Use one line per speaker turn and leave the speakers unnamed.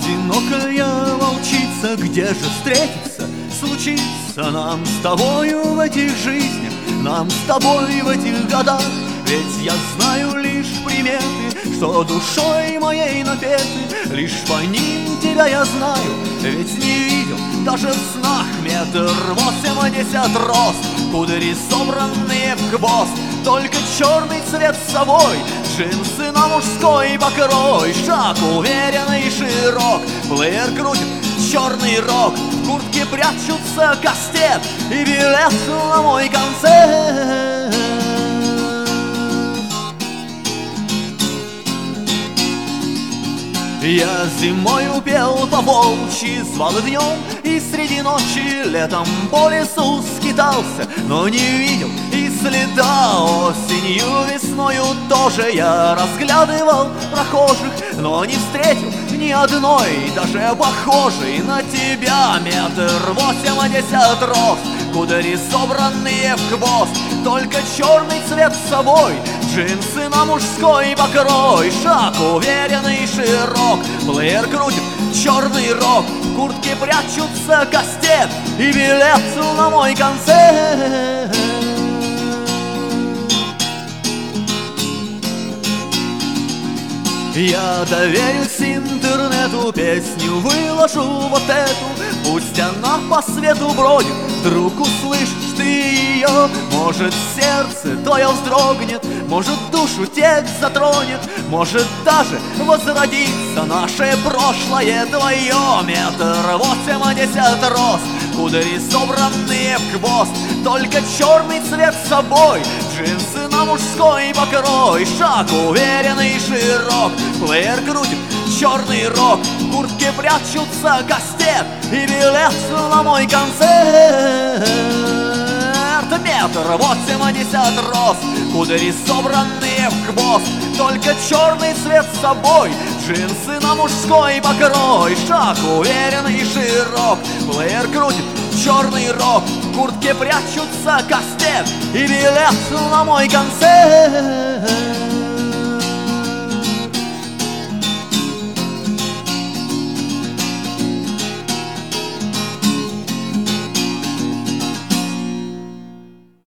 Одинокая волчица, где же встретиться случится нам с тобою в этих жизнях, нам с тобой в этих годах? Ведь я знаю лишь приметы, что душой моей напеты, лишь по ним тебя я знаю, ведь не видел даже в снах. 1,80 м рост, кудри собранные в хвост, только черный цвет с собой, джинсы на мужской покрой, шаг уверенный и широк, плеер крутит черный рок, в куртке прячутся кастет и билет на мой концерт. Я зимою пел по-волчьи, звал и днем, и среди ночи летом по лесу скитался, но не видел и следа. Осенью, весною тоже я разглядывал прохожих, но не встретил ни одной, даже похожей на тебя. 1,80 м рост, кудри собранные в хвост, только черный цвет с собой, джинсы на мужской покрой, шаг уверенный и широк, плеер крутит черный рок, в куртке прячутся кастет и билет на мой концерт. Я доверюсь интернету, песню выложу вот эту, пусть она по свету бродит, вдруг услышишь ты ее. Может, сердце твое вздрогнет, может, душу текст затронет, может, даже возродится наше прошлое твое. 1,80 м рост, кудри собранные в хвост, только черный цвет с собой, джинсы на мужской покрой, шаг уверенный и широк, плеер крутит черный рок, в куртке прячутся кастет и билет на мой концерт. 1,80 м рост, кудри собранные в хвост, только черный цвет с собой, джинсы на мужской покрой, шаг уверенный и широк, плеер крутит черный рок, в куртке прячутся кастет и билет на мой концерт.